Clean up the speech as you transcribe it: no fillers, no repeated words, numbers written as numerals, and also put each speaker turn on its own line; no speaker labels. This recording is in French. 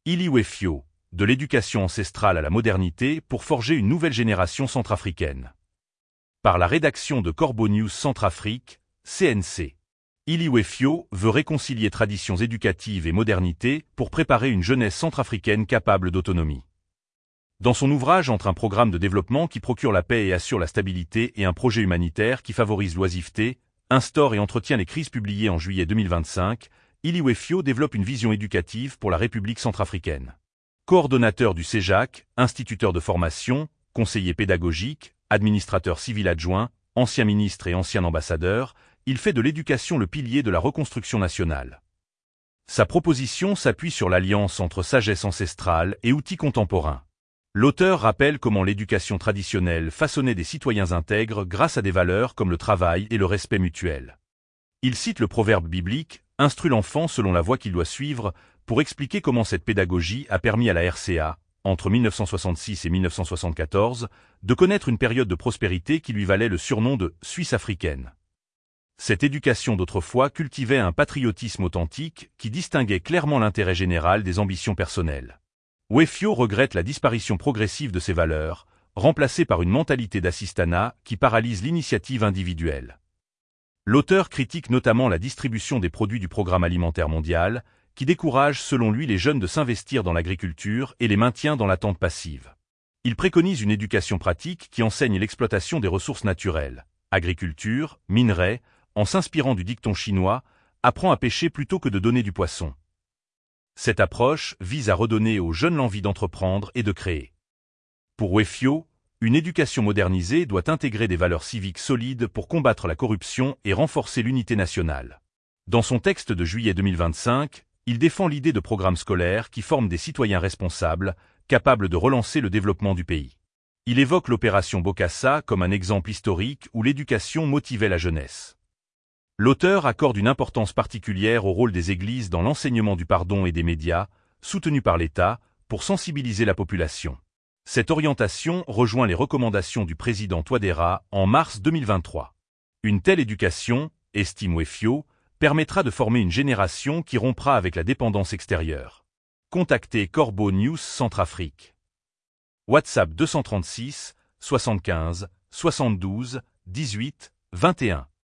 Ili Wefio, de l'éducation ancestrale à la modernité pour forger une nouvelle génération centrafricaine. Par la rédaction de Corbeau News Centrafrique, CNC. Ili Wefio veut réconcilier traditions éducatives et modernité pour préparer une jeunesse centrafricaine capable d'autonomie. Dans son ouvrage Entre un programme de développement qui procure la paix et assure la stabilité et un projet humanitaire qui favorise l'oisiveté, instaure et entretient les crises publié en juillet 2025, Ili Wefio développe une vision éducative pour la République centrafricaine. Coordonnateur du CEJAC, instituteur de formation, conseiller pédagogique, administrateur civil adjoint, ancien ministre et ancien ambassadeur, il fait de l'éducation le pilier de la reconstruction nationale. Sa proposition s'appuie sur l'alliance entre sagesse ancestrale et outils contemporains. L'auteur rappelle comment l'éducation traditionnelle façonnait des citoyens intègres grâce à des valeurs comme le travail et le respect mutuel. Il cite le proverbe biblique « Instrue l'enfant selon la voie qu'il doit suivre » pour expliquer comment cette pédagogie a permis à la RCA, entre 1966 et 1974, de connaître une période de prospérité qui lui valait le surnom de « Suisse africaine ». Cette éducation d'autrefois cultivait un patriotisme authentique qui distinguait clairement l'intérêt général des ambitions personnelles. Wefio regrette la disparition progressive de ces valeurs, remplacée par une mentalité d'assistanat qui paralyse l'initiative individuelle. L'auteur critique notamment la distribution des produits du Programme alimentaire mondial, qui décourage selon lui les jeunes de s'investir dans l'agriculture et les maintient dans l'attente passive. Il préconise une éducation pratique qui enseigne l'exploitation des ressources naturelles, agriculture, minerais, en s'inspirant du dicton chinois « Apprends à pêcher plutôt que de donner du poisson ». Cette approche vise à redonner aux jeunes l'envie d'entreprendre et de créer. Pour Wefio, une éducation modernisée doit intégrer des valeurs civiques solides pour combattre la corruption et renforcer l'unité nationale. Dans son texte de juillet 2025, il défend l'idée de programmes scolaires qui forment des citoyens responsables, capables de relancer le développement du pays. Il évoque l'opération Bokassa comme un exemple historique où l'éducation motivait la jeunesse. L'auteur accorde une importance particulière au rôle des églises dans l'enseignement du pardon et des médias, soutenus par l'État, pour sensibiliser la population. Cette orientation rejoint les recommandations du président Touadéra en mars 2023. Une telle éducation, estime Wefio, permettra de former une génération qui rompra avec la dépendance extérieure. Contactez Corbeau News Centrafrique. WhatsApp 236 75 72 18 21.